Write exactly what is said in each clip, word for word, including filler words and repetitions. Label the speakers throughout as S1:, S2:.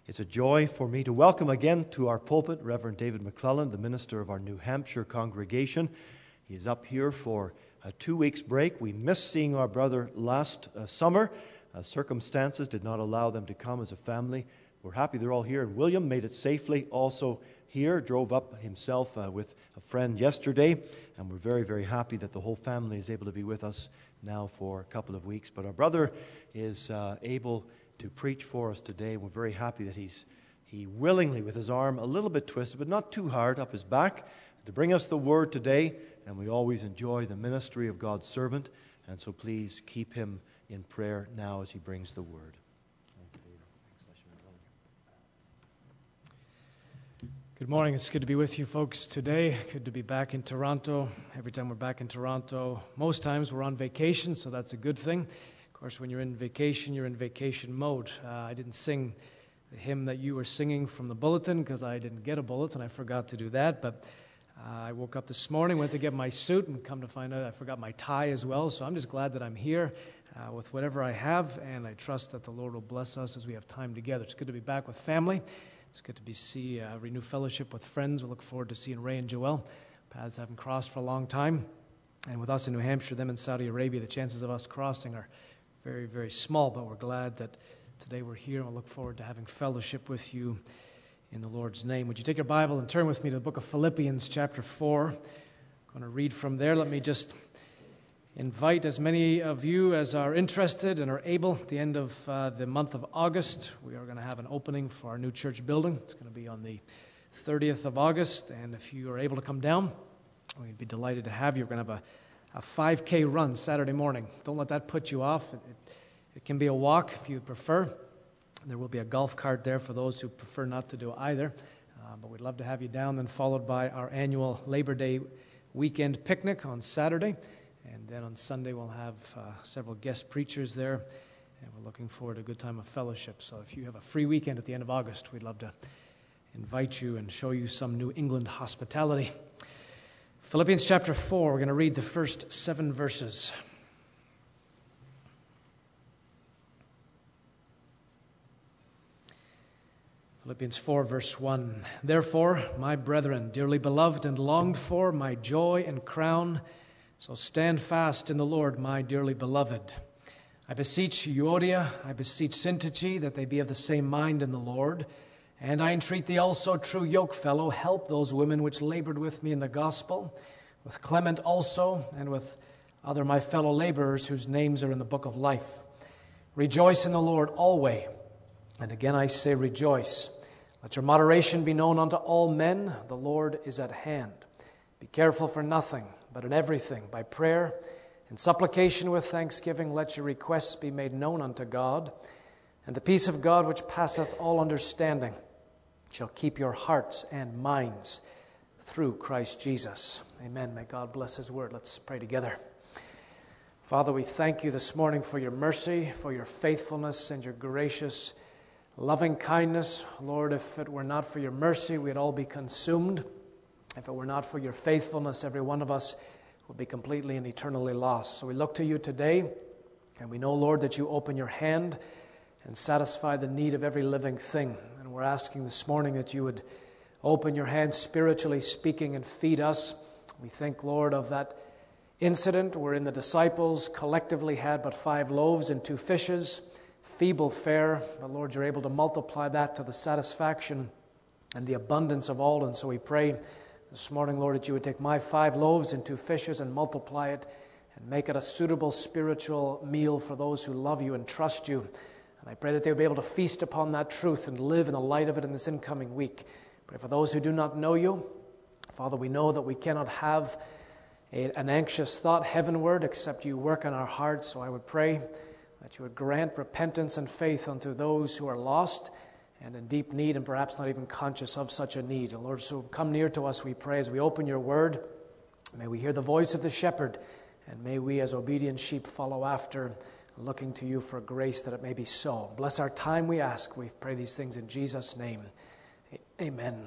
S1: It's a joy for me to welcome again to our pulpit Reverend David McClellan, the minister of our New Hampshire congregation. He is up here for a two weeks break. We missed seeing our brother last uh, summer. Uh, circumstances did not allow them to come as a family. We're happy they're all here. And William made it safely also here, drove up himself uh, with a friend yesterday. And we're very, very happy that the whole family is able to be with us now for a couple of weeks. But our brother is uh, able to preach for us today. We're very happy that he's he willingly, with his arm a little bit twisted, but not too hard, up his back, to bring us the word today. And we always enjoy the ministry of God's servant. And so please keep him in prayer now as he brings the word.
S2: Good morning. It's good to be with you folks today. Good to be back in Toronto. Every time we're back in Toronto, most times we're on vacation, so that's a good thing. Of course, when you're in vacation, you're in vacation mode. Uh, I didn't sing the hymn that you were singing from the bulletin because I didn't get a bulletin. I forgot to do that, but uh, I woke up this morning, went to get my suit, and come to find out I forgot my tie as well. So I'm just glad that I'm here uh, with whatever I have, and I trust that the Lord will bless us as we have time together. It's good to be back with family. It's good to be see uh, renew fellowship with friends. We look forward to seeing Ray and Joelle. Paths haven't crossed for a long time, and with us in New Hampshire, them in Saudi Arabia, the chances of us crossing are very, very small, but we're glad that today we're here, and we'll look forward to having fellowship with you in the Lord's name. Would you take your Bible and turn with me to the book of Philippians chapter four? I'm going to read from there. Let me just invite as many of you as are interested and are able. At the end of uh, the month of August, we are going to have an opening for our new church building. It's going to be on the thirtieth of August, and if you are able to come down, we'd be delighted to have you. We're going to have a A five K run Saturday morning. Don't let that put you off. It, it, it can be a walk if you prefer. There will be a golf cart there for those who prefer not to do either. Uh, but we'd love to have you down, then followed by our annual Labor Day weekend picnic on Saturday. And then on Sunday we'll have uh, several guest preachers there. And we're looking forward to a good time of fellowship. So if you have a free weekend at the end of August, we'd love to invite you and show you some New England hospitality. Philippians chapter four, we're going to read the first seven verses. Philippians four, verse one. Therefore, my brethren, dearly beloved and longed for, my joy and crown, so stand fast in the Lord, my dearly beloved. I beseech Euodia, I beseech Syntyche, that they be of the same mind in the Lord. And I entreat thee also, true yokefellow, help those women which labored with me in the gospel, with Clement also, and with other my fellow laborers whose names are in the book of life. Rejoice in the Lord always. And again I say rejoice. Let your moderation be known unto all men. The Lord is at hand. Be careful for nothing, but in everything, by prayer and supplication with thanksgiving, let your requests be made known unto God. And the peace of God, which passeth all understanding, shall keep your hearts and minds through Christ Jesus. Amen. May God bless His word. Let's pray together. Father, we thank you this morning for your mercy, for your faithfulness, and your gracious loving kindness. Lord, if it were not for your mercy, we'd all be consumed. If it were not for your faithfulness, every one of us would be completely and eternally lost. So we look to you today, and we know, Lord, that you open your hand and satisfy the need of every living thing. And we're asking this morning that you would open your hand spiritually speaking and feed us. We think, Lord, of that incident wherein the disciples collectively had but five loaves and two fishes, feeble fare, but Lord, you're able to multiply that to the satisfaction and the abundance of all. And so we pray this morning, Lord, that you would take my five loaves and two fishes and multiply it and make it a suitable spiritual meal for those who love you and trust you. And I pray that they will be able to feast upon that truth and live in the light of it in this incoming week. Pray for those who do not know you. Father, we know that we cannot have a, an anxious thought heavenward except you work in our hearts. So I would pray that you would grant repentance and faith unto those who are lost and in deep need and perhaps not even conscious of such a need. And Lord, so come near to us, we pray, as we open your word. May we hear the voice of the shepherd, and may we as obedient sheep follow after, looking to you for grace that it may be so. Bless our time, we ask. We pray these things in Jesus' name. Amen.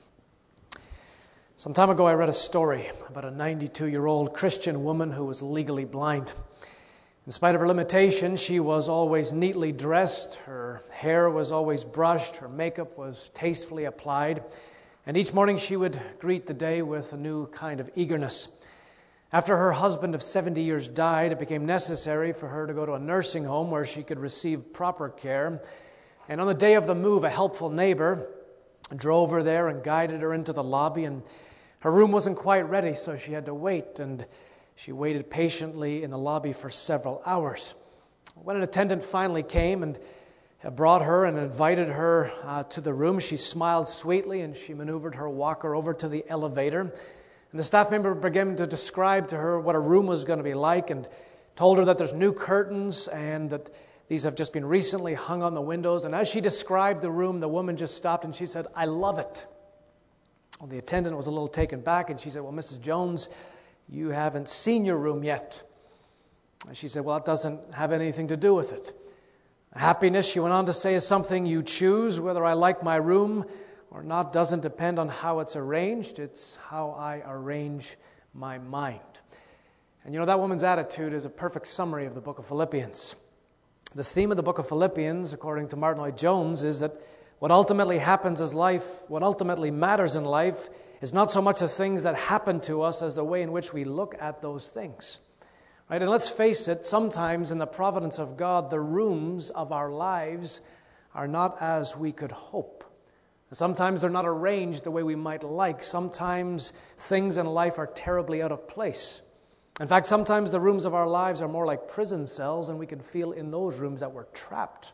S2: Some time ago I read a story about a ninety-two-year-old Christian woman who was legally blind. In spite of her limitations, she was always neatly dressed, her hair was always brushed, her makeup was tastefully applied, and each morning she would greet the day with a new kind of eagerness. After her husband of seventy years died, it became necessary for her to go to a nursing home where she could receive proper care. And on the day of the move, a helpful neighbor drove her there and guided her into the lobby, and her room wasn't quite ready, so she had to wait, and she waited patiently in the lobby for several hours. When an attendant finally came and brought her and invited her uh, to the room, she smiled sweetly and she maneuvered her walker over to the elevator. And the staff member began to describe to her what a room was going to be like and told her that there's new curtains and that these have just been recently hung on the windows. And as she described the room, the woman just stopped and she said, "I love it." Well, the attendant was a little taken back and she said, "Well, Missus Jones, you haven't seen your room yet." And she said, "Well, it doesn't have anything to do with it. Happiness," she went on to say, "is something you choose. Whether I like my room or not doesn't depend on how it's arranged. It's how I arrange my mind." And you know, that woman's attitude is a perfect summary of the book of Philippians. The theme of the book of Philippians, according to Martin Lloyd-Jones, is that what ultimately happens as life, what ultimately matters in life, is not so much the things that happen to us as the way in which we look at those things. Right? And let's face it, sometimes in the providence of God, the rooms of our lives are not as we could hope. Sometimes they're not arranged the way we might like. Sometimes things in life are terribly out of place. In fact, sometimes the rooms of our lives are more like prison cells, and we can feel in those rooms that we're trapped.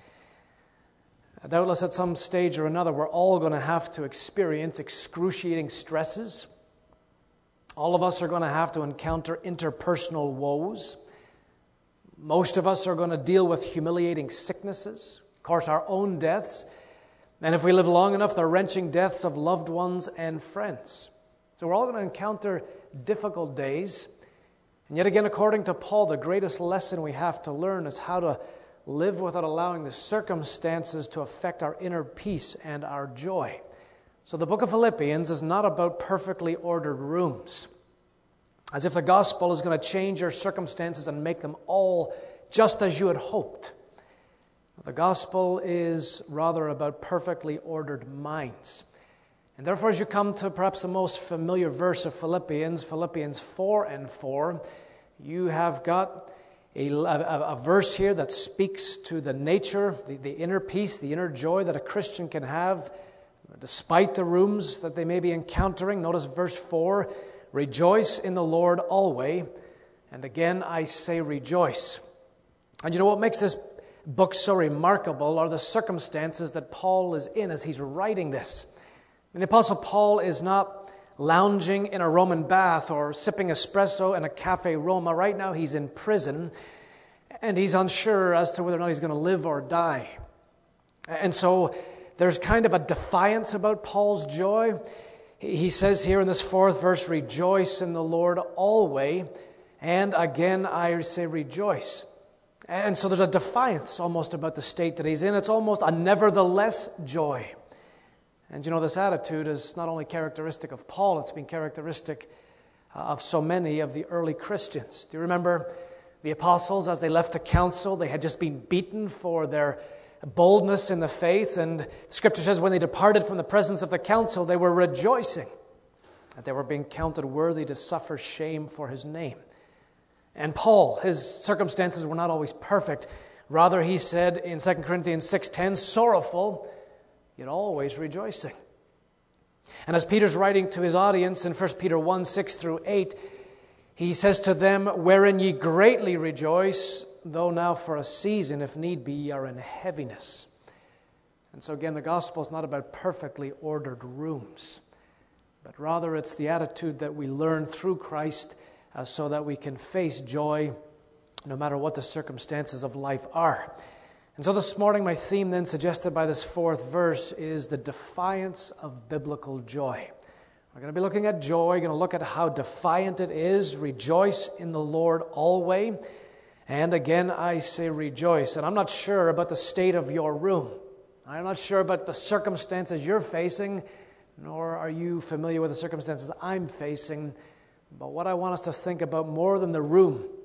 S2: Doubtless at some stage or another, we're all going to have to experience excruciating stresses. All of us are going to have to encounter interpersonal woes. Most of us are going to deal with humiliating sicknesses, of course, our own deaths, and if we live long enough, the wrenching deaths of loved ones and friends. So we're all going to encounter difficult days. And yet again, according to Paul, the greatest lesson we have to learn is how to live without allowing the circumstances to affect our inner peace and our joy. So the book of Philippians is not about perfectly ordered rooms, as if the gospel is going to change your circumstances and make them all just as you had hoped. The gospel is rather about perfectly ordered minds. And therefore, as you come to perhaps the most familiar verse of Philippians, Philippians four and four, you have got A, a, a verse here that speaks to the nature, the, the inner peace, the inner joy that a Christian can have despite the rooms that they may be encountering. Notice verse four, "Rejoice in the Lord always, and again I say rejoice." And you know what makes this book so remarkable are the circumstances that Paul is in as he's writing this. And the Apostle Paul is not lounging in a Roman bath or sipping espresso in a Cafe Roma. Right now he's in prison, and he's unsure as to whether or not he's going to live or die. And so there's kind of a defiance about Paul's joy. He says here in this fourth verse, "Rejoice in the Lord always, and again I say rejoice." And so there's a defiance almost about the state that he's in. It's almost a nevertheless joy. And you know, this attitude is not only characteristic of Paul, it's been characteristic of so many of the early Christians. Do you remember the apostles as they left the council? They had just been beaten for their boldness in the faith, and the scripture says when they departed from the presence of the council, they were rejoicing that they were being counted worthy to suffer shame for his name. And Paul, his circumstances were not always perfect. Rather, he said in Second Corinthians six ten, "Sorrowful, yet always rejoicing." And as Peter's writing to his audience in First Peter one, six through eight, he says to them, "Wherein ye greatly rejoice, though now for a season, if need be, ye are in heaviness." And so again, the gospel is not about perfectly ordered rooms, but rather it's the attitude that we learn through Christ uh, so that we can face joy no matter what the circumstances of life are. And so this morning, my theme then suggested by this fourth verse is the defiance of biblical joy. We're going to be looking at joy, we're going to look at how defiant it is. Rejoice in the Lord always. And again, I say rejoice. And I'm not sure about the state of your room. I'm not sure about the circumstances you're facing, nor are you familiar with the circumstances I'm facing. But what I want us to think about more than the room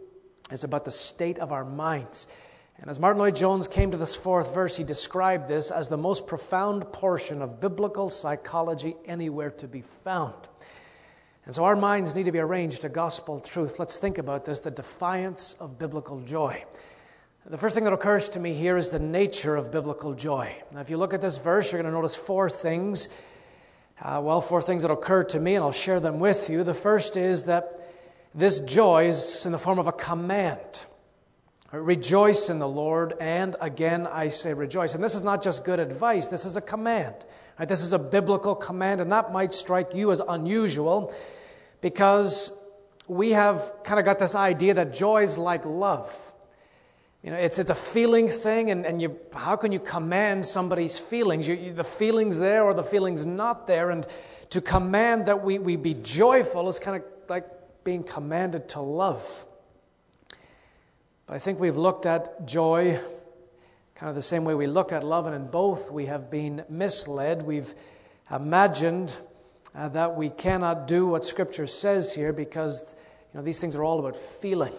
S2: It's about the state of our minds. And as Martin Lloyd-Jones came to this fourth verse, he described this as the most profound portion of biblical psychology anywhere to be found. And so our minds need to be arranged to gospel truth. Let's think about this, the defiance of biblical joy. The first thing that occurs to me here is the nature of biblical joy. Now, if you look at this verse, you're going to notice four things. Uh, well, four things that occur to me, and I'll share them with you. The first is that this joy is in the form of a command. Rejoice in the Lord, and again I say rejoice. And this is not just good advice, this is a command. Right? This is a biblical command, and that might strike you as unusual because we have kind of got this idea that joy is like love. You know, it's it's a feeling thing, and, and you how can you command somebody's feelings? You, you, the feeling's there or the feeling's not there, and to command that we, we be joyful is kind of like being commanded to love. But I think we've looked at joy kind of the same way we look at love, and in both we have been misled. We've imagined uh, that we cannot do what Scripture says here because you know these things are all about feeling.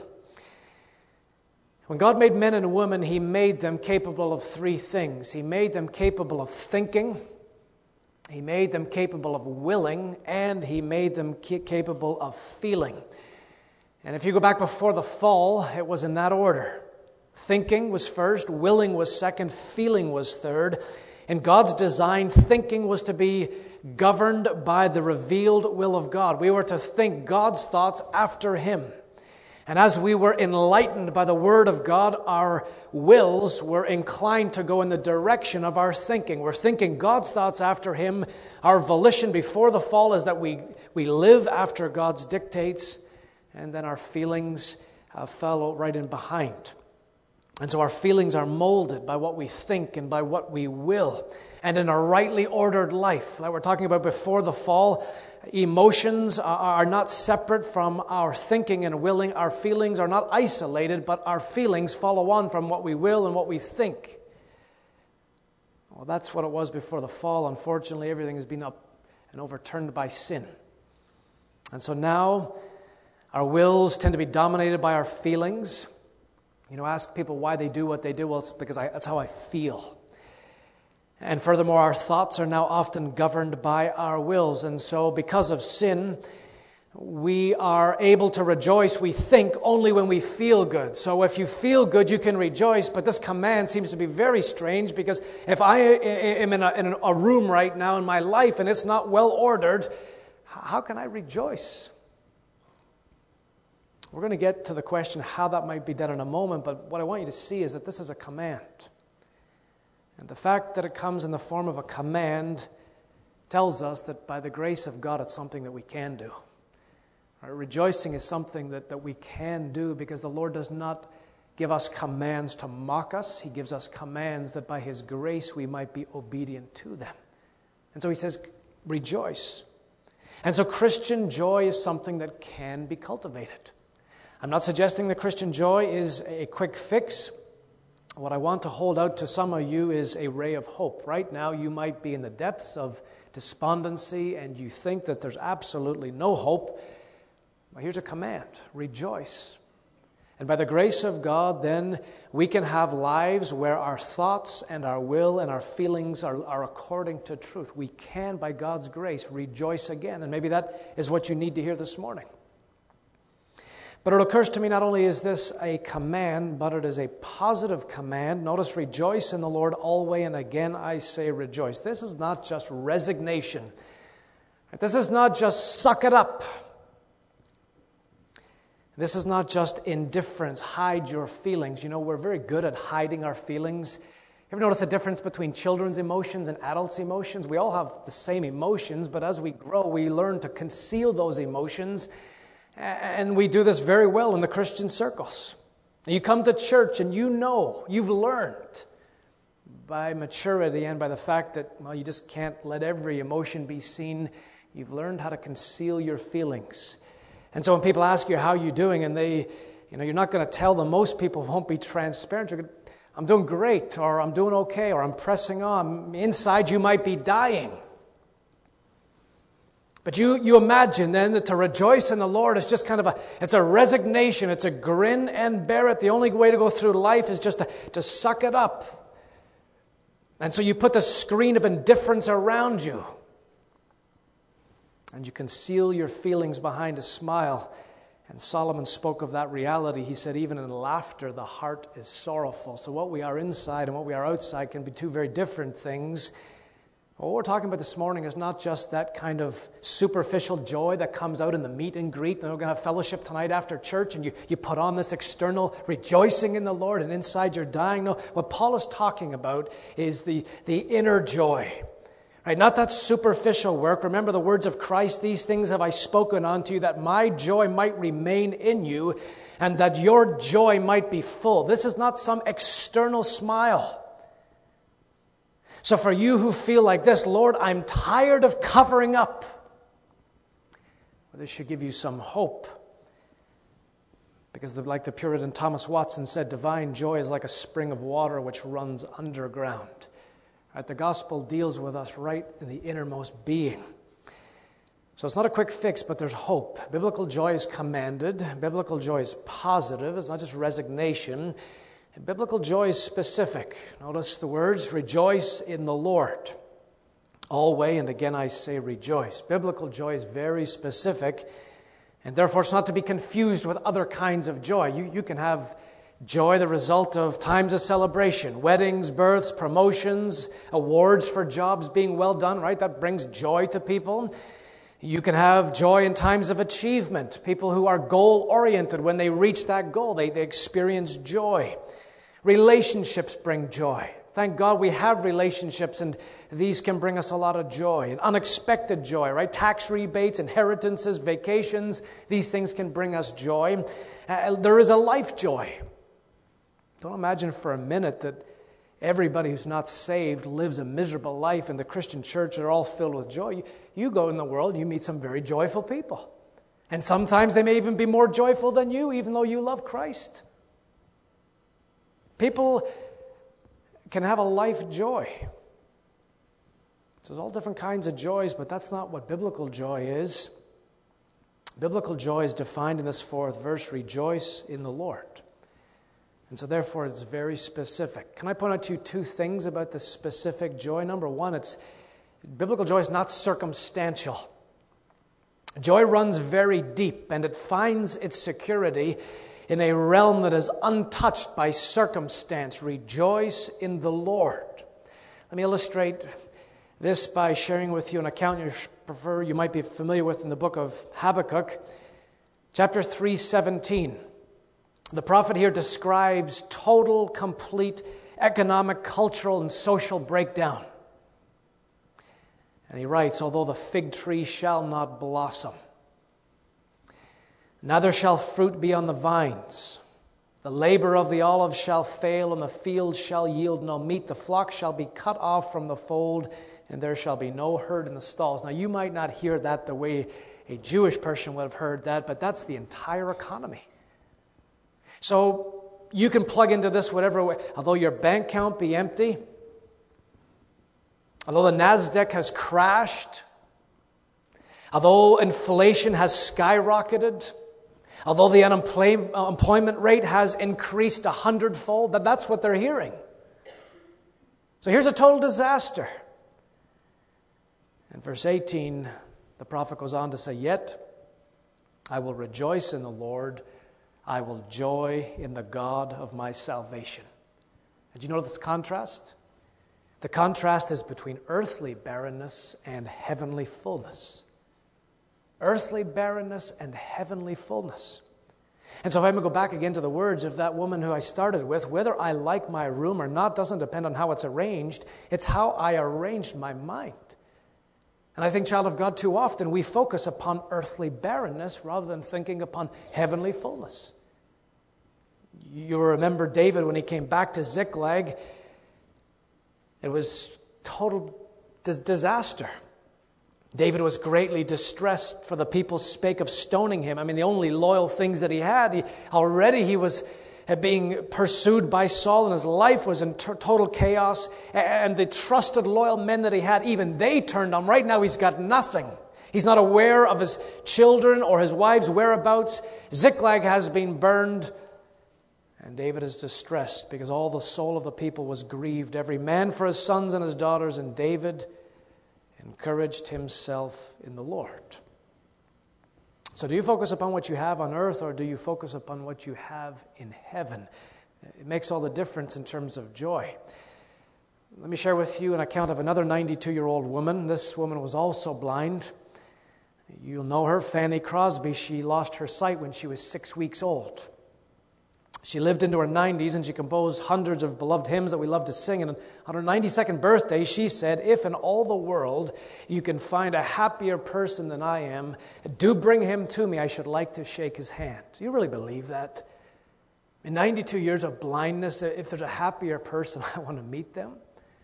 S2: When God made men and women, He made them capable of three things. He made them capable of thinking, He made them capable of willing, and He made them capable of feeling. And if you go back before the fall, it was in that order. Thinking was first, willing was second, feeling was third. In God's design, thinking was to be governed by the revealed will of God. We were to think God's thoughts after Him. And as we were enlightened by the Word of God, our wills were inclined to go in the direction of our thinking. We're thinking God's thoughts after Him. Our volition before the fall is that we, we live after God's dictates, and then our feelings uh, follow right in behind. And so our feelings are molded by what we think and by what we will. And in a rightly ordered life, like we're talking about before the fall, emotions are not separate from our thinking and willing. Our feelings are not isolated, but our feelings follow on from what we will and what we think. Well, that's what it was before the fall. Unfortunately, everything has been up and overturned by sin. And so now our wills tend to be dominated by our feelings. You know, ask people why they do what they do. Well, it's because I, that's how I feel. And furthermore, our thoughts are now often governed by our wills. And so because of sin, we are able to rejoice, we think, only when we feel good. So if you feel good, you can rejoice. But this command seems to be very strange because if I am in a, in a room right now in my life and it's not well ordered, how can I rejoice? We're going to get to the question how that might be done in a moment, but what I want you to see is that this is a command. And the fact that it comes in the form of a command tells us that by the grace of God, it's something that we can do. Right? Rejoicing is something that, that we can do because the Lord does not give us commands to mock us. He gives us commands that by His grace we might be obedient to them. And so He says, rejoice. And so Christian joy is something that can be cultivated. I'm not suggesting that Christian joy is a quick fix. What I want to hold out to some of you is a ray of hope. Right now, you might be in the depths of despondency and you think that there's absolutely no hope. Well, here's a command. Rejoice. And by the grace of God, then, we can have lives where our thoughts and our will and our feelings are, are according to truth. We can, by God's grace, rejoice again. And maybe that is what you need to hear this morning. But it occurs to me not only is this a command, but it is a positive command. Notice, rejoice in the Lord always, and again I say rejoice. This is not just resignation. This is not just suck it up. This is not just indifference, hide your feelings. You know, we're very good at hiding our feelings. You ever notice the difference between children's emotions and adults' emotions? We all have the same emotions, but as we grow, we learn to conceal those emotions. And we do this very well in the Christian circles. You come to church and you know, you've learned by maturity and by the fact that, well, you just can't let every emotion be seen. You've learned how to conceal your feelings. And so when people ask you, how are you doing? And they, you know, you're not going to tell them. Most people won't be transparent. You're going to, I'm doing great, or I'm doing okay, or I'm pressing on. Inside you might be dying. But you, you imagine then that to rejoice in the Lord is just kind of a, it's a resignation, it's a grin and bear it. The only way to go through life is just to, to suck it up. And so you put the screen of indifference around you. And you conceal your feelings behind a smile. And Solomon spoke of that reality. He said, even in laughter, the heart is sorrowful. So what we are inside and what we are outside can be two very different things. What we're talking about this morning is not just that kind of superficial joy that comes out in the meet and greet, and we're going to have fellowship tonight after church, and you, you put on this external rejoicing in the Lord, and inside you're dying. No, what Paul is talking about is the, the inner joy. Right? Not that superficial work. Remember the words of Christ, these things have I spoken unto you, that my joy might remain in you, and that your joy might be full. This is not some external smile. So for you who feel like this, Lord, I'm tired of covering up, well, this should give you some hope. Because the, like the Puritan Thomas Watson said, divine joy is like a spring of water which runs underground. Right? The gospel deals with us right in the innermost being. So it's not a quick fix, but there's hope. Biblical joy is commanded. Biblical joy is positive. It's not just resignation. And biblical joy is specific. Notice the words, rejoice in the Lord. Always, and again I say rejoice. Biblical joy is very specific, and therefore it's not to be confused with other kinds of joy. You, you can have joy the result of times of celebration, weddings, births, promotions, awards for jobs being well done, right? That brings joy to people. You can have joy in times of achievement. People who are goal-oriented, when they reach that goal, they, they experience joy. Relationships bring joy. Thank God we have relationships, and these can bring us a lot of joy. And unexpected joy, right? Tax rebates, inheritances, vacations, these things can bring us joy. Uh, there is a life joy. Don't imagine for a minute that everybody who's not saved lives a miserable life in the Christian church. They're all filled with joy. You, you go in the world, you meet some very joyful people. And sometimes they may even be more joyful than you, even though you love Christ. People can have a life joy. So there's all different kinds of joys, but that's not what biblical joy is. Biblical joy is defined in this fourth verse, rejoice in the Lord. And so therefore it's very specific. Can I point out to you two things about this specific joy? Number one, it's biblical joy is not circumstantial. Joy runs very deep, and it finds its security in a realm that is untouched by circumstance. Rejoice in the Lord. Let me illustrate this by sharing with you an account you prefer, you might be familiar with in the book of Habakkuk, chapter three seventeen. The prophet here describes total, complete economic, cultural, and social breakdown. And he writes, although the fig tree shall not blossom, neither shall fruit be on the vines. The labor of the olive shall fail, and the fields shall yield no meat. The flock shall be cut off from the fold, and there shall be no herd in the stalls. Now, you might not hear that the way a Jewish person would have heard that, but that's the entire economy. So you can plug into this whatever way. Although your bank account be empty, although the NASDAQ has crashed, although inflation has skyrocketed, although the unemployment rate has increased a hundredfold, that that's what they're hearing. So here's a total disaster. In verse eighteen, the prophet goes on to say, yet I will rejoice in the Lord. I will joy in the God of my salvation. Did you notice the contrast? The contrast is between earthly barrenness and heavenly fullness. Earthly barrenness and heavenly fullness. And so if I'm going to go back again to the words of that woman who I started with, whether I like my room or not doesn't depend on how it's arranged. It's how I arranged my mind. And I think, child of God, too often we focus upon earthly barrenness rather than thinking upon heavenly fullness. You remember David when he came back to Ziklag. It was total dis- disaster. David was greatly distressed, for the people spake of stoning him. I mean, the only loyal things that he had, he, already he was being pursued by Saul, and his life was in t- total chaos. And the trusted, loyal men that he had, even they turned on him. Right now, he's got nothing. He's not aware of his children or his wife's whereabouts. Ziklag has been burned. And David is distressed because all the soul of the people was grieved, every man for his sons and his daughters. And David encouraged himself in the Lord. So do you focus upon what you have on earth, or do you focus upon what you have in heaven? It makes all the difference in terms of joy. Let me share with you an account of another ninety-two-year-old woman. This woman was also blind. You'll know her, Fanny Crosby. She lost her sight when she was six weeks old. She lived into her nineties, and she composed hundreds of beloved hymns that we love to sing. And on her ninety-second birthday, she said, "If in all the world you can find a happier person than I am, do bring him to me. I should like to shake his hand." Do you really believe that? In ninety-two years of blindness, if there's a happier person, I want to meet them.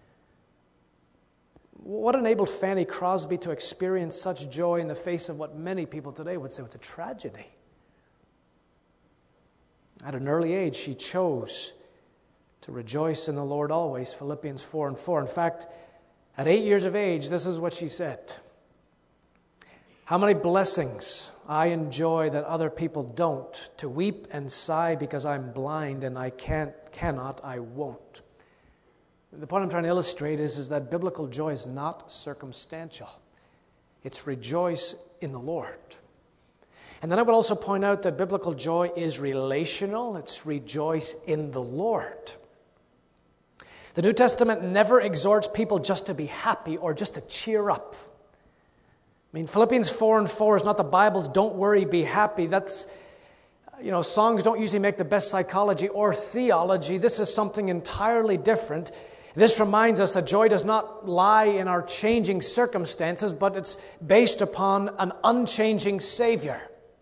S2: What enabled Fanny Crosby to experience such joy in the face of what many people today would say was a tragedy? At an early age, she chose to rejoice in the Lord always, Philippians four and four. In fact, at eight years of age, this is what she said: "How many blessings I enjoy that other people don't, to weep and sigh because I'm blind and I can't, cannot, I won't." The point I'm trying to illustrate is, is that biblical joy is not circumstantial. It's rejoice in the Lord. And then I would also point out that biblical joy is relational. It's rejoice in the Lord. The New Testament never exhorts people just to be happy or just to cheer up. I mean, Philippians four and four is not the Bible's "don't worry, be happy." That's, you know, songs don't usually make the best psychology or theology. This is something entirely different. This reminds us that joy does not lie in our changing circumstances, but it's based upon an unchanging Savior.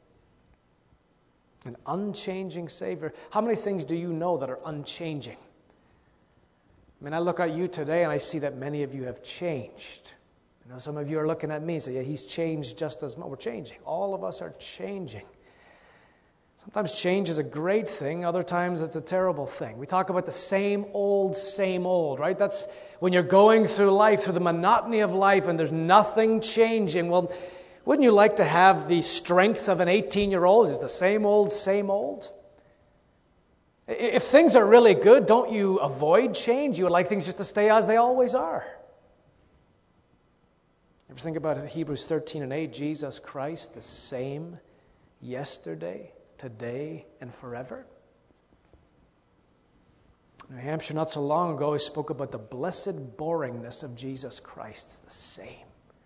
S2: An unchanging Savior. How many things do you know that are unchanging? I mean, I look at you today and I see that many of you have changed. You know, some of you are looking at me and say, "Yeah, he's changed just as much." We're changing. All of us are changing. Sometimes change is a great thing. Other times it's a terrible thing. We talk about the same old, same old, right? That's when you're going through life, through the monotony of life, and there's nothing changing. Well, wouldn't you like to have the strength of an eighteen-year-old? Is the same old, same old? If things are really good, don't you avoid change? You would like things just to stay as they always are. Ever think about Hebrews thirteen and eight? Jesus Christ, the same yesterday, today, and forever. New Hampshire, not so long ago, I spoke about the blessed boringness of Jesus Christ. It's the same.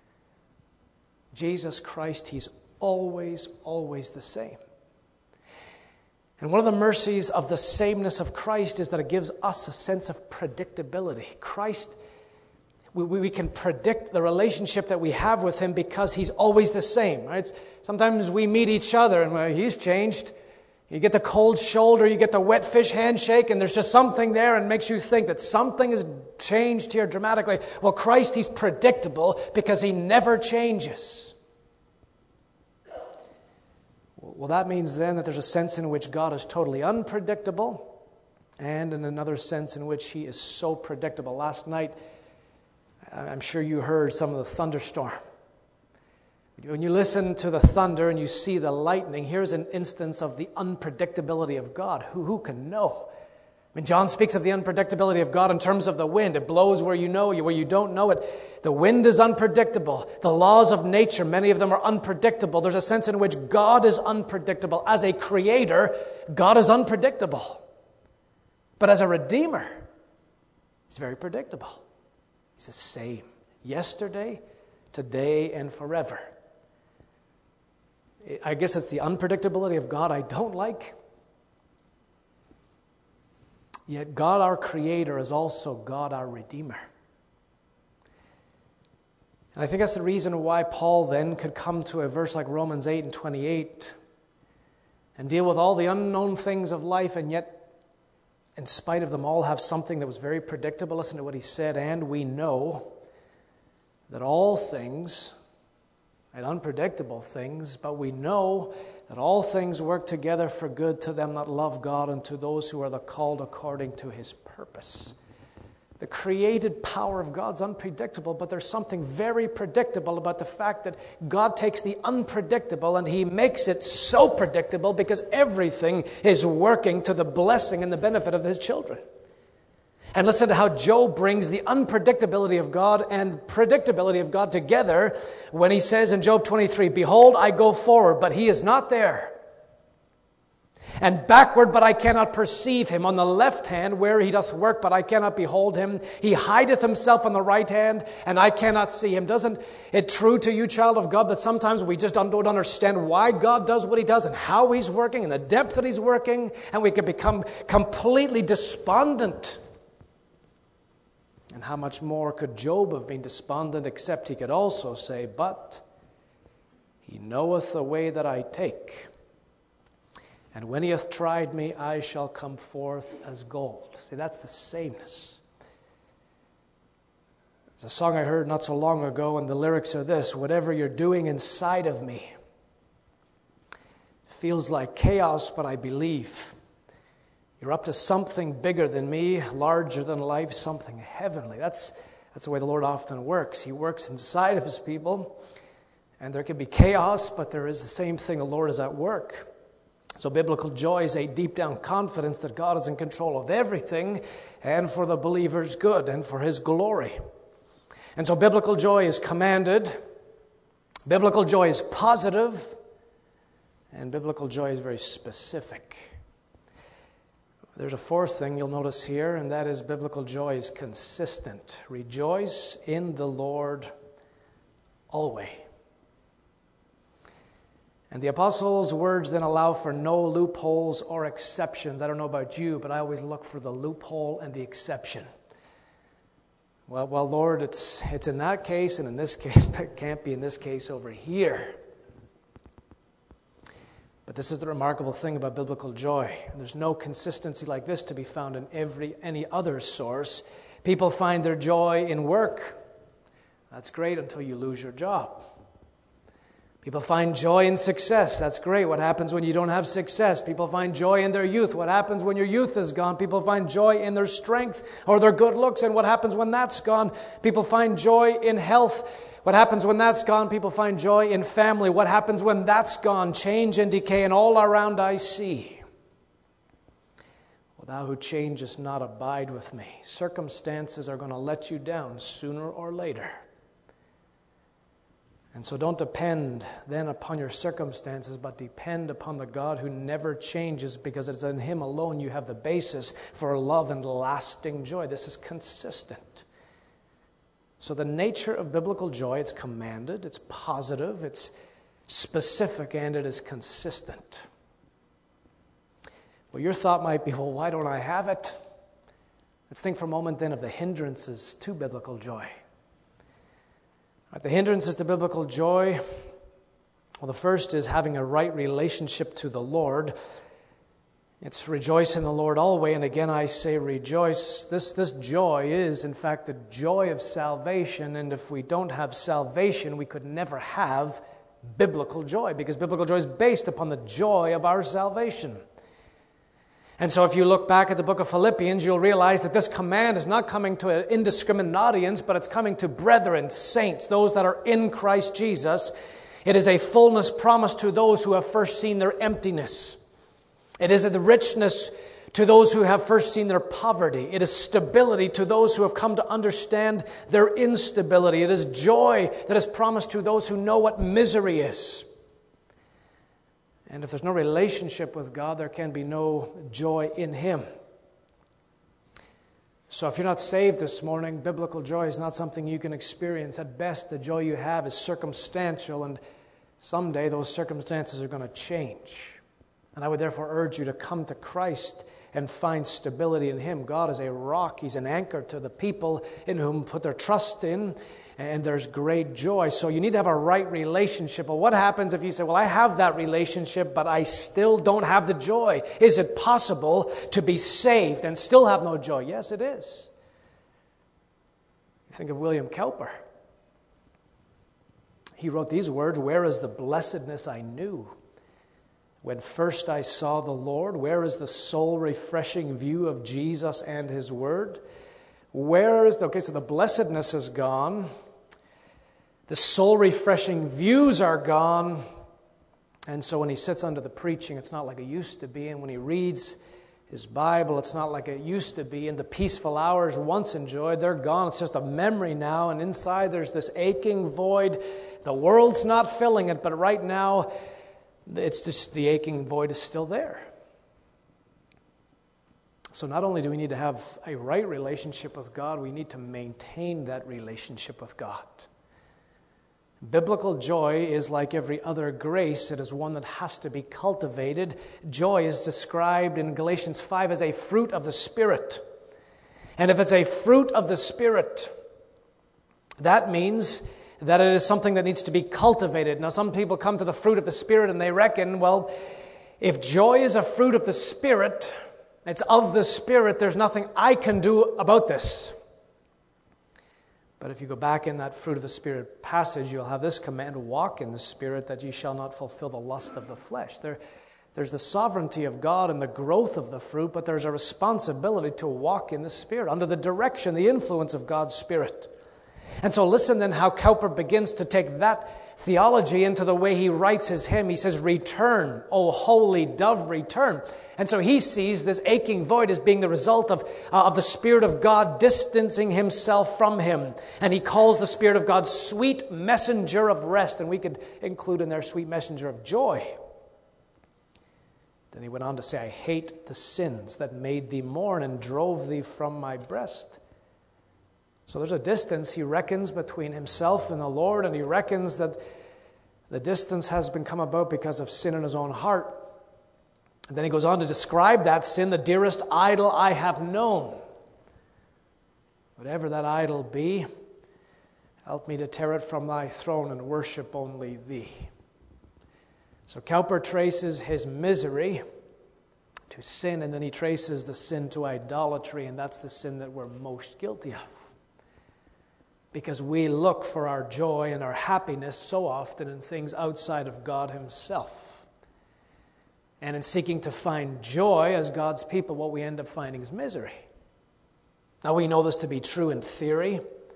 S2: Jesus Christ, he's always, always the same. And one of the mercies of the sameness of Christ is that it gives us a sense of predictability. Christ, we, we can predict the relationship that we have with him because he's always the same. Right? It's, sometimes we meet each other and well, he's changed. You get the cold shoulder, you get the wet fish handshake, and there's just something there and makes you think that something has changed here dramatically. Well, Christ, he's predictable because he never changes. Well, that means then that there's a sense in which God is totally unpredictable, and in another sense in which he is so predictable. Last night, I'm sure you heard some of the thunderstorm. When you listen to the thunder and you see the lightning, here's an instance of the unpredictability of God. Who, who can know? I mean, John speaks of the unpredictability of God in terms of the wind. It blows where you know, where you don't know it. The wind is unpredictable. The laws of nature, many of them are unpredictable. There's a sense in which God is unpredictable. As a creator, God is unpredictable. But as a redeemer, he's very predictable. He's the same yesterday, today, and forever. I guess it's the unpredictability of God I don't like. Yet God, our Creator, is also God, our Redeemer. And I think that's the reason why Paul then could come to a verse like Romans eight and twenty-eight and deal with all the unknown things of life, and yet, in spite of them all, have something that was very predictable. Listen to what he said: "And we know that all things," and unpredictable things, "but we know that all things work together for good to them that love God and to those who are the called according to his purpose." The created power of God's unpredictable, but there's something very predictable about the fact that God takes the unpredictable and He makes it so predictable because everything is working to the blessing and the benefit of His children. And listen to how Job brings the unpredictability of God and predictability of God together when he says in Job twenty-three, "Behold, I go forward, but He is not there. And backward, but I cannot perceive Him. On the left hand, where He doth work, but I cannot behold Him. He hideth Himself on the right hand, and I cannot see Him." Doesn't it true to you, child of God, that sometimes we just don't understand why God does what He does and how He's working and the depth that He's working, and we can become completely despondent? And how much more could Job have been despondent, except he could also say, "But He knoweth the way that I take. And when He hath tried me, I shall come forth as gold." See, that's the sameness. It's a song I heard not so long ago, and the lyrics are this: "Whatever you're doing inside of me feels like chaos, but I believe you're up to something bigger than me, larger than life, something heavenly." That's, that's the way the Lord often works. He works inside of His people, and there can be chaos, but there is the same thing. The Lord is at work. So biblical joy is a deep down confidence that God is in control of everything and for the believer's good and for His glory. And so biblical joy is commanded, biblical joy is positive, and biblical joy is very specific. There's a fourth thing you'll notice here, and that is biblical joy is consistent. Rejoice in the Lord always. And the apostles' words then allow for no loopholes or exceptions. I don't know about you, but I always look for the loophole and the exception. Well, well, Lord, it's it's in that case and in this case, but it can't be in this case over here. But this is the remarkable thing about biblical joy. There's no consistency like this to be found in every any other source. People find their joy in work. That's great until you lose your job. People find joy in success. That's great. What happens when you don't have success? People find joy in their youth. What happens when your youth is gone? People find joy in their strength or their good looks. And what happens when that's gone? People find joy in health. What happens when that's gone? People find joy in family. What happens when that's gone? Change and decay, and all around I see. Well, thou who changest not, abide with me. Circumstances are going to let you down sooner or later. And so don't depend then upon your circumstances, but depend upon the God who never changes, because it's in Him alone you have the basis for love and lasting joy. This is consistent. So the nature of biblical joy, it's commanded, it's positive, it's specific, and it is consistent. Well, your thought might be, well, why don't I have it? Let's think for a moment then of the hindrances to biblical joy. Right, the hindrances to biblical joy, well, the first is having a right relationship to the Lord. It's rejoice in the Lord always, and again I say rejoice. This, this joy is, in fact, the joy of salvation, and if we don't have salvation, we could never have biblical joy, because biblical joy is based upon the joy of our salvation. And so if you look back at the book of Philippians, you'll realize that this command is not coming to an indiscriminate audience, but it's coming to brethren, saints, those that are in Christ Jesus. It is a fullness promised to those who have first seen their emptiness. It is the richness to those who have first seen their poverty. It is stability to those who have come to understand their instability. It is joy that is promised to those who know what misery is. And if there's no relationship with God, there can be no joy in Him. So if you're not saved this morning, biblical joy is not something you can experience. At best, the joy you have is circumstantial, and someday those circumstances are going to change. And I would therefore urge you to come to Christ and find stability in Him. God is a rock. He's an anchor to the people in whom put their trust in, and there's great joy. So you need to have a right relationship. But what happens if you say, well, I have that relationship, but I still don't have the joy? Is it possible to be saved and still have no joy? Yes, it is. You think of William Cowper. He wrote these words, "Where is the blessedness I knew when first I saw the Lord? Where is the soul-refreshing view of Jesus and His Word? Where is the, okay, so the blessedness is gone. The soul-refreshing views are gone. And so when he sits under the preaching, it's not like it used to be. And when he reads his Bible, it's not like it used to be. And the peaceful hours once enjoyed, they're gone. It's just a memory now. And inside there's this aching void. The world's not filling it, but right now, it's just the aching void is still there. So not only do we need to have a right relationship with God, we need to maintain that relationship with God. Biblical joy is like every other grace. It is one that has to be cultivated. Joy is described in Galatians five as a fruit of the Spirit. And if it's a fruit of the Spirit, that means that it is something that needs to be cultivated. Now, some people come to the fruit of the Spirit and they reckon, well, if joy is a fruit of the Spirit, it's of the Spirit, there's nothing I can do about this. But if you go back in that fruit of the Spirit passage, you'll have this command, walk in the Spirit, that ye shall not fulfill the lust of the flesh. There, there's the sovereignty of God and the growth of the fruit, but there's a responsibility to walk in the Spirit, under the direction, the influence of God's Spirit. And so listen then how Cowper begins to take that theology into the way he writes his hymn. He says, return, O holy dove, return. And so he sees this aching void as being the result of, uh, of the Spirit of God distancing himself from him. And he calls the Spirit of God sweet messenger of rest. And we could include in there sweet messenger of joy. Then he went on to say, I hate the sins that made thee mourn and drove thee from my breast. So there's a distance he reckons between himself and the Lord, and he reckons that the distance has been come about because of sin in his own heart. And then he goes on to describe that sin, the dearest idol I have known. Whatever that idol be, help me to tear it from thy throne and worship only thee. So Cowper traces his misery to sin, and then he traces the sin to idolatry, and that's the sin that we're most guilty of. Because we look for our joy and our happiness so often in things outside of God himself. And in seeking to find joy as God's people, what we end up finding is misery. Now we know this to be true in theory,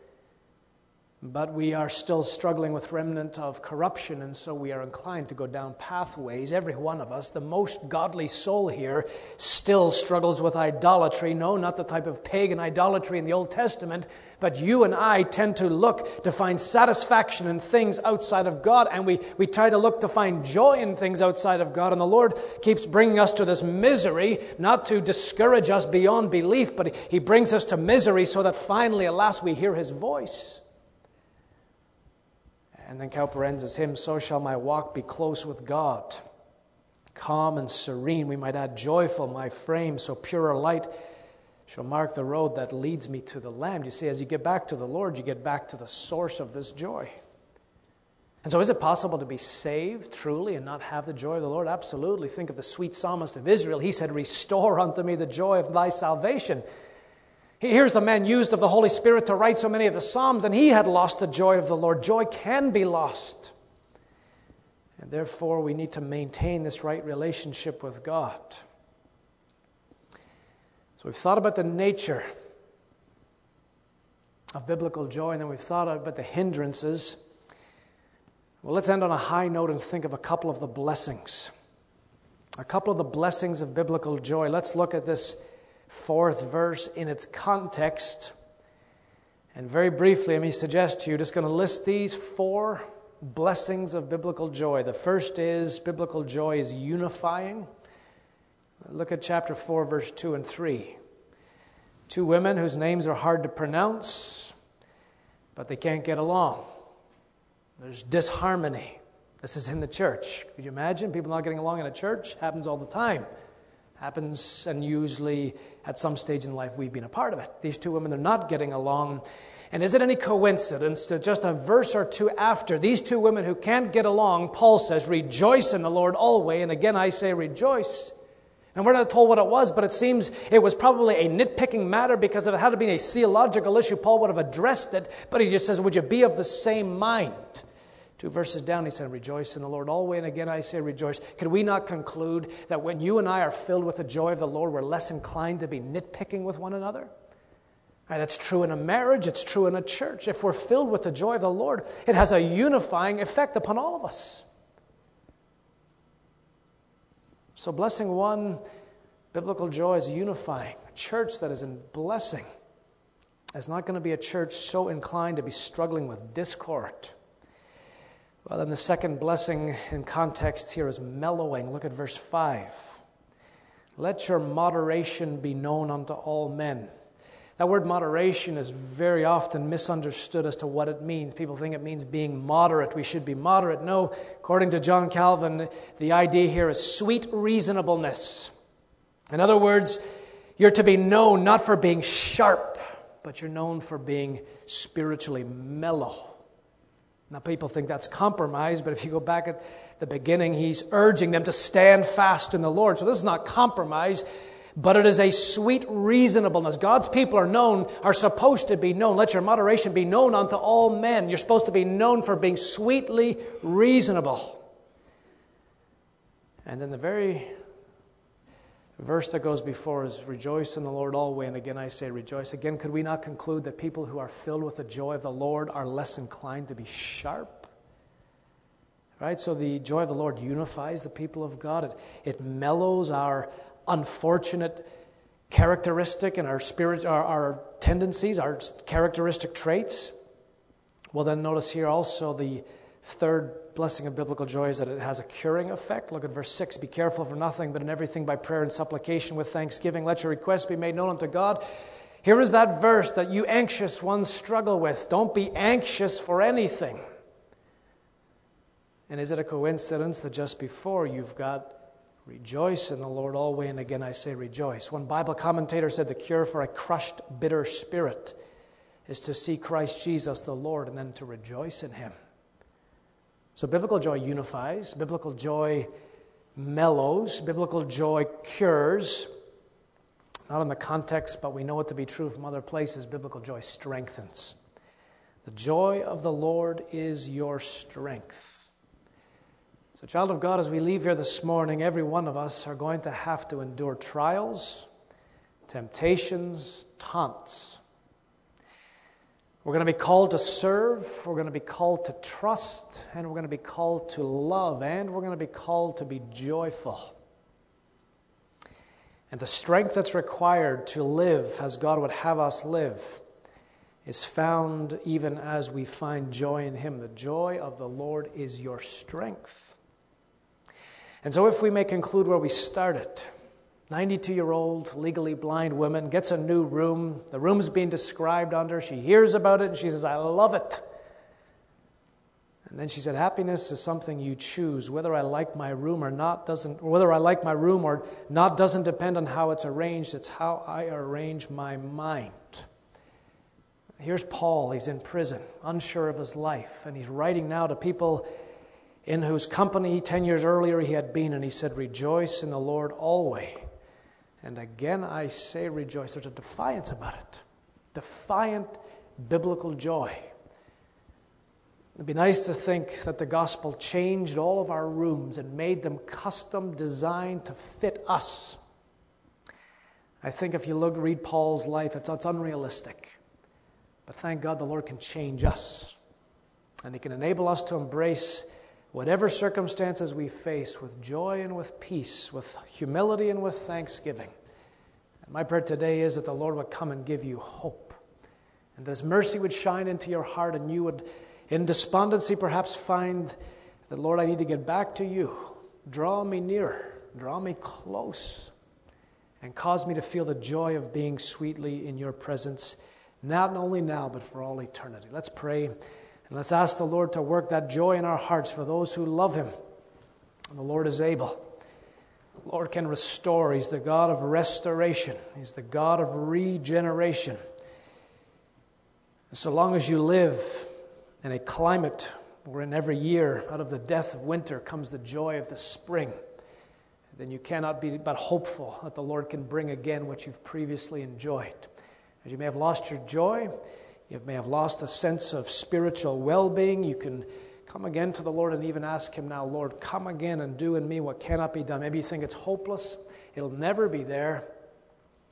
S2: but we are still struggling with remnant of corruption, and so we are inclined to go down pathways. Every one of us, the most godly soul here, still struggles with idolatry. No, not the type of pagan idolatry in the Old Testament, but you and I tend to look to find satisfaction in things outside of God, and we, we try to look to find joy in things outside of God, and the Lord keeps bringing us to this misery, not to discourage us beyond belief, but He brings us to misery so that finally, alas, we hear His voice. And then Cowper ends his hymn, so shall my walk be close with God, calm and serene, we might add joyful, my frame, so pure a light shall mark the road that leads me to the Lamb. You see, as you get back to the Lord, you get back to the source of this joy. And so is it possible to be saved truly and not have the joy of the Lord? Absolutely. Think of the sweet psalmist of Israel. He said, restore unto me the joy of thy salvation. Here's the man used of the Holy Spirit to write so many of the Psalms, and he had lost the joy of the Lord. Joy can be lost. And therefore, we need to maintain this right relationship with God. So we've thought about the nature of biblical joy, and then we've thought about the hindrances. Well, let's end on a high note and think of a couple of the blessings. A couple of the blessings of biblical joy. Let's look at this fourth verse in its context. And very briefly, let me suggest to you, just going to list these four blessings of biblical joy. The first is, biblical joy is unifying. Look at chapter four, verse two and three. Two women whose names are hard to pronounce, but they can't get along. There's disharmony. This is in the church. Could you imagine people not getting along in a church? Happens all the time. Happens, and usually at some stage in life we've been a part of it. These two women are not getting along. And is it any coincidence that just a verse or two after, these two women who can't get along, Paul says, rejoice in the Lord always. And again I say rejoice. And we're not told what it was, but it seems it was probably a nitpicking matter, because if it had been a theological issue, Paul would have addressed it. But he just says, would you be of the same mind? Two verses down, he said, rejoice in the Lord always. And again, I say rejoice. Could we not conclude that when you and I are filled with the joy of the Lord, we're less inclined to be nitpicking with one another? Right, that's true in a marriage, it's true in a church. If we're filled with the joy of the Lord, it has a unifying effect upon all of us. So blessing one, biblical joy is unifying. A church that is in blessing is not going to be a church so inclined to be struggling with discord. Well, then the second blessing in context here is mellowing. Look at verse five. Let your moderation be known unto all men. That word moderation is very often misunderstood as to what it means. People think it means being moderate. We should be moderate. No, according to John Calvin, the idea here is sweet reasonableness. In other words, you're to be known not for being sharp, but you're known for being spiritually mellow. Now, people think that's compromise, but if you go back at the beginning, he's urging them to stand fast in the Lord. So this is not compromise, but it is a sweet reasonableness. God's people are known, are supposed to be known. Let your moderation be known unto all men. You're supposed to be known for being sweetly reasonable. And then the very verse that goes before is rejoice in the Lord always. And again, I say rejoice. Again, could we not conclude that people who are filled with the joy of the Lord are less inclined to be sharp? Right? So the joy of the Lord unifies the people of God. It, it mellows our unfortunate characteristic and our spirit, our, our tendencies, our characteristic traits. Well, then notice here also the third blessing of biblical joy is that it has a curing effect. Look at verse six. Be careful for nothing, but in everything by prayer and supplication with thanksgiving. Let your requests be made known unto God. Here is that verse that you anxious ones struggle with. Don't be anxious for anything. And is it a coincidence that just before you've got rejoice in the Lord always, and again I say rejoice. One Bible commentator said the cure for a crushed, bitter spirit is to see Christ Jesus the Lord and then to rejoice in Him. So biblical joy unifies, biblical joy mellows, biblical joy cures. Not in the context, but we know it to be true from other places. Biblical joy strengthens. The joy of the Lord is your strength. So, child of God, as we leave here this morning, every one of us are going to have to endure trials, temptations, taunts. We're going to be called to serve, we're going to be called to trust, and we're going to be called to love, and we're going to be called to be joyful. And the strength that's required to live as God would have us live is found even as we find joy in Him. The joy of the Lord is your strength. And so if we may conclude where we started, ninety-two-year-old legally blind woman gets a new room. The room's being described under. She hears about it and she says, I love it. And then she said, happiness is something you choose. Whether I like my room or not doesn't, or whether I like my room or not doesn't depend on how it's arranged. It's how I arrange my mind. Here's Paul. He's in prison, unsure of his life. And he's writing now to people in whose company ten years earlier he had been. And he said, rejoice in the Lord always. And again I say rejoice. There's a defiance about it. Defiant biblical joy. It'd be nice to think that the gospel changed all of our rooms and made them custom designed to fit us. I think if you look, read Paul's life, it's, it's unrealistic. But thank God the Lord can change us. And He can enable us to embrace whatever circumstances we face with joy and with peace, with humility and with thanksgiving. And my prayer today is that the Lord would come and give you hope. And that His mercy would shine into your heart and you would, in despondency, perhaps find that, Lord, I need to get back to you. Draw me nearer. Draw me close. And cause me to feel the joy of being sweetly in your presence, not only now, but for all eternity. Let's pray. And let's ask the Lord to work that joy in our hearts for those who love Him. And the Lord is able. The Lord can restore. He's the God of restoration. He's the God of regeneration. And so long as you live in a climate wherein every year out of the death of winter comes the joy of the spring, then you cannot be but hopeful that the Lord can bring again what you've previously enjoyed. As you may have lost your joy, you may have lost a sense of spiritual well-being, you can come again to the Lord and even ask Him now, Lord, come again and do in me what cannot be done. Maybe you think it's hopeless, it'll never be there.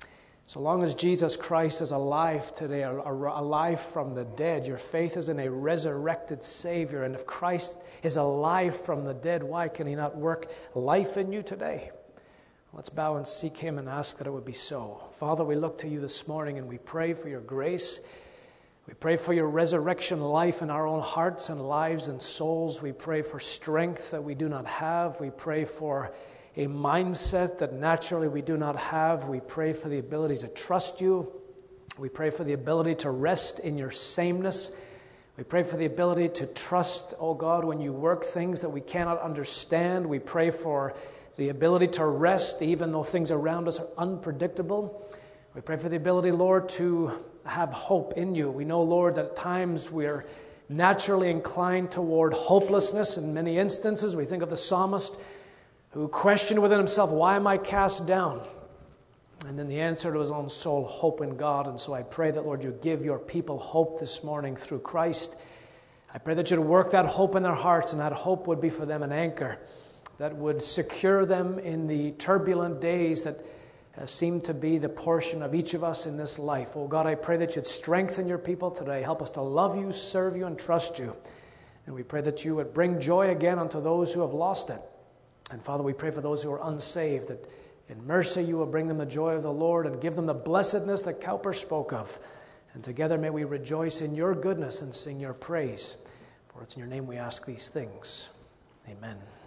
S2: So long as Jesus Christ is alive today, alive from the dead, your faith is in a resurrected Savior. And if Christ is alive from the dead, why can he not work life in you today? Let's bow and seek him and ask that it would be so. Father, we look to you this morning and we pray for your grace. We pray for your resurrection life in our own hearts and lives and souls. We pray for strength that we do not have. We pray for a mindset that naturally we do not have. We pray for the ability to trust you. We pray for the ability to rest in your sameness. We pray for the ability to trust, oh God, when you work things that we cannot understand. We pray for the ability to rest even though things around us are unpredictable. We pray for the ability, Lord, to have hope in you. We know, Lord, that at times we're naturally inclined toward hopelessness in many instances. We think of the psalmist who questioned within himself, why am I cast down? And then the answer to his own soul, hope in God. And so I pray that, Lord, you give your people hope this morning through Christ. I pray that you'd work that hope in their hearts, and that hope would be for them an anchor that would secure them in the turbulent days that uh, seem to be the portion of each of us in this life. Oh God, I pray that you'd strengthen your people today. Help us to love you, serve you, and trust you. And we pray that you would bring joy again unto those who have lost it. And Father, we pray for those who are unsaved, that in mercy you will bring them the joy of the Lord and give them the blessedness that Cowper spoke of. And together may we rejoice in your goodness and sing your praise. For it's in your name we ask these things. Amen.